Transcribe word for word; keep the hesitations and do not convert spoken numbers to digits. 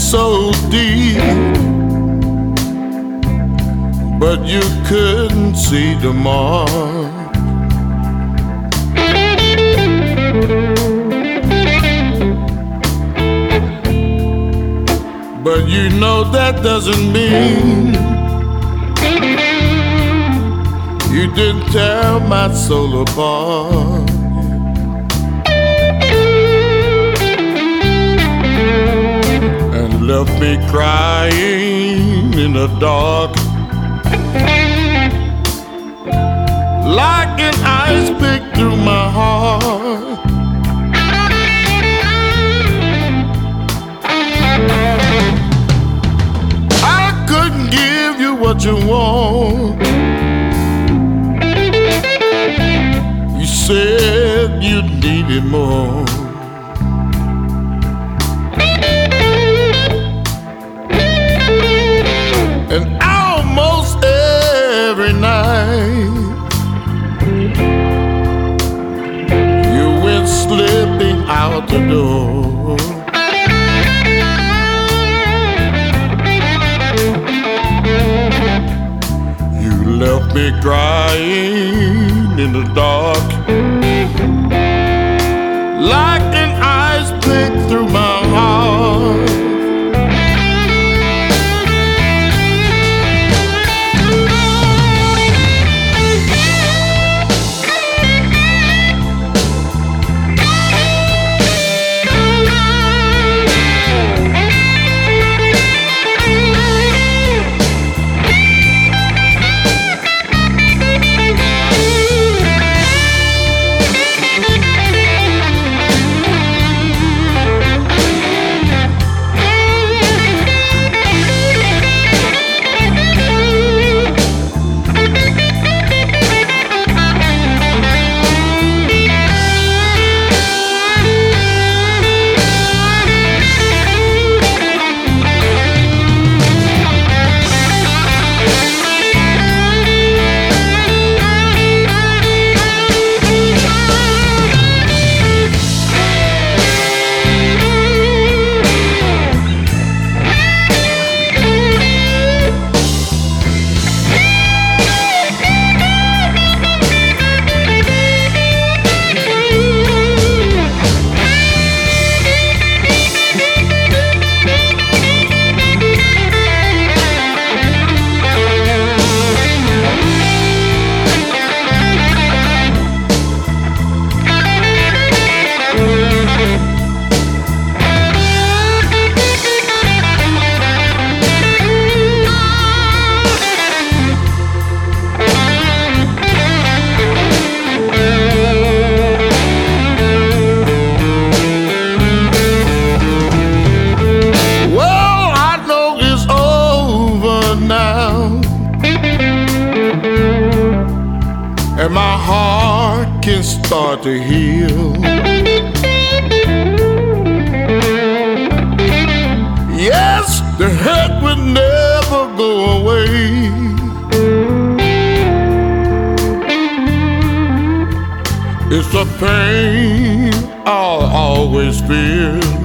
so deep, but you couldn't see the mark. But you know that doesn't mean you didn't tear my soul apart. And left me crying in the dark, like an ice pick through my heart. I couldn't give you what you want. You said you needed more. And almost every night you went slipping out the door. You left me crying in the dark, like an ice pick through my heart. And my heart can start to heal. Yes, the hurt would never go away. It's a pain I'll always feel.